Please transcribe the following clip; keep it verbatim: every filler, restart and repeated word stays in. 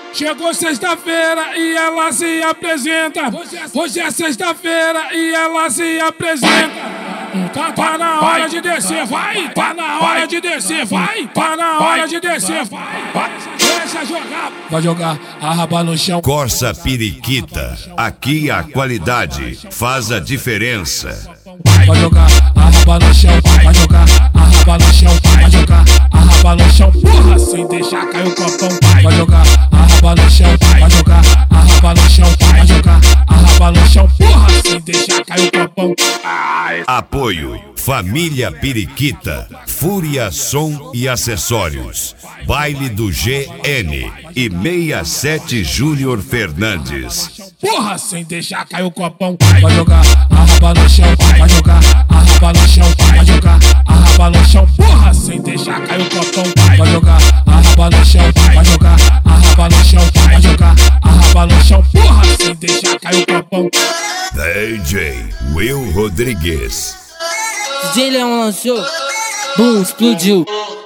Chegou sexta-feira e ela se apresenta. Hoje é sexta-feira e ela se apresenta. Tá, tá na hora de descer, vai. Tá na hora de descer, vai. Tá na hora de descer, vai. Deixa jogar. Vai jogar a raba no chão. Corsa Periquita. Aqui a qualidade faz a diferença. Vai jogar a raba no chão. Vai jogar a raba no chão. Vai jogar a raba no chão. Porra, sem deixar cair o copão. Vai jogar a raba no chão. Vai jogar a raba no chão. Vai jogar a raba no chão. Porra, sem deixar cair o copão. Ai. Apoio Família Periquita, Fúria Som e Acessórios, Baile do G N e sessenta e sete Júnior Fernandes. Porra, sem deixar cair o copão. Vai jogar a raba no chão. Vai jogar a raba no chão. Vai jogar a raba no chão. Porra, sem deixar cair o copão. Vai jogar a raba no chão. Vai jogar a raba no chão. Vai jogar a raba no chão. Porra, sem deixar cair o copão. D J Will Rodrigues. D J Leão lançou, boom, explodiu.